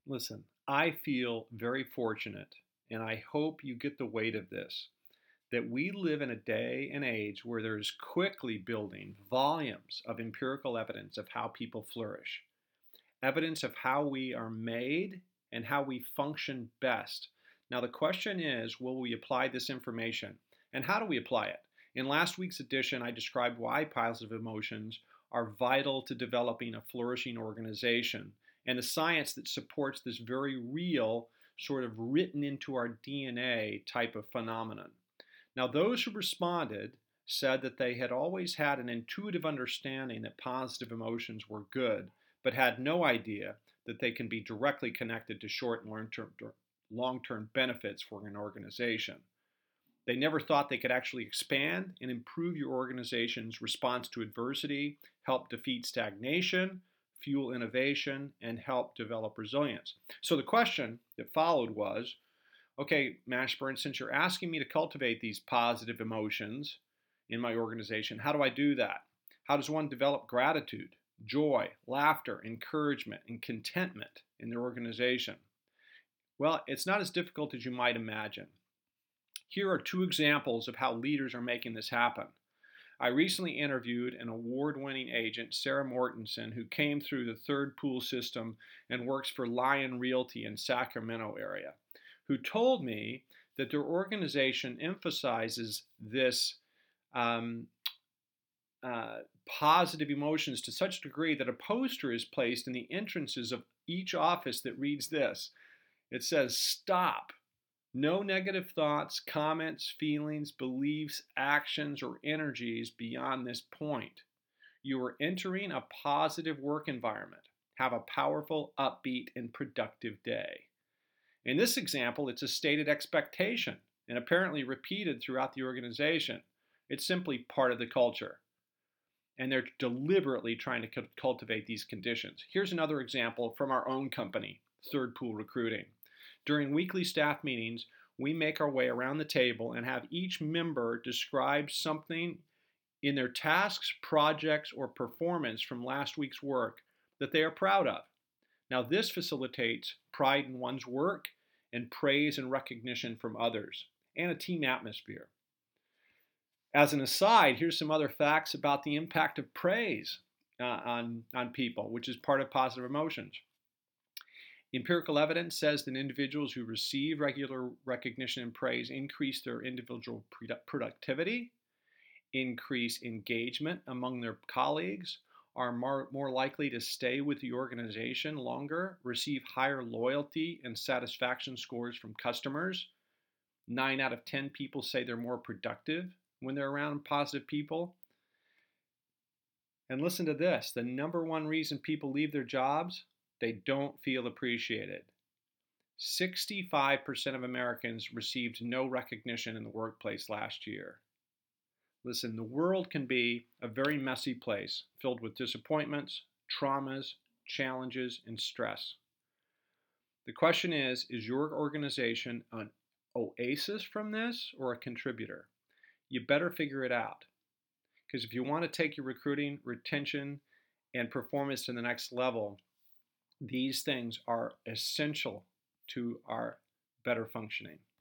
Listen, I feel very fortunate, and I hope you get the weight of this, that we live in a day and age where there's quickly building volumes of empirical evidence of how people flourish, evidence of how we are made and how we function best. Now, the question is, will we apply this information? And how do we apply it? In last week's edition, I described why positive emotions are vital to developing a flourishing organization and the science that supports this very real, sort of written into our DNA type of phenomenon. Now, those who responded said that they had always had an intuitive understanding that positive emotions were good, but had no idea that they can be directly connected to short and long-term benefits for an organization. They never thought they could actually expand and improve your organization's response to adversity, help defeat stagnation, fuel innovation, and help develop resilience. So the question that followed was, okay, Mashburn, since you're asking me to cultivate these positive emotions in my organization, how do I do that? How does one develop gratitude, joy, laughter, encouragement, and contentment in their organization? Well, it's not as difficult as you might imagine. Here are two examples of how leaders are making this happen. I recently interviewed an award-winning agent, Sarah Mortensen, who came through the Third Pool system and works for Lion Realty in Sacramento area, who told me that their organization emphasizes this positive emotions to such a degree that a poster is placed in the entrances of each office that reads this. It says, "Stop. No negative thoughts, comments, feelings, beliefs, actions, or energies beyond this point. You are entering a positive work environment. Have a powerful, upbeat, and productive day." In this example, it's a stated expectation and apparently repeated throughout the organization. It's simply part of the culture. And they're deliberately trying to cultivate these conditions. Here's another example from our own company, Third Pool Recruiting. During weekly staff meetings, we make our way around the table and have each member describe something in their tasks, projects, or performance from last week's work that they are proud of. Now, this facilitates pride in one's work and praise and recognition from others, and a team atmosphere. As an aside, here's some other facts about the impact of praise on people, which is part of positive emotions. Empirical evidence says that individuals who receive regular recognition and praise increase their individual productivity, increase engagement among their colleagues, are more likely to stay with the organization longer, receive higher loyalty and satisfaction scores from customers. 9 out of 10 people say they're more productive when they're around positive people. And listen to this, the number one reason people leave their jobs, they don't feel appreciated. 65% of Americans received no recognition in the workplace last year. Listen, the world can be a very messy place filled with disappointments, traumas, challenges, and stress. The question is your organization an oasis from this or a contributor? You better figure it out. Because if you want to take your recruiting, retention, and performance to the next level, these things are essential to our better functioning.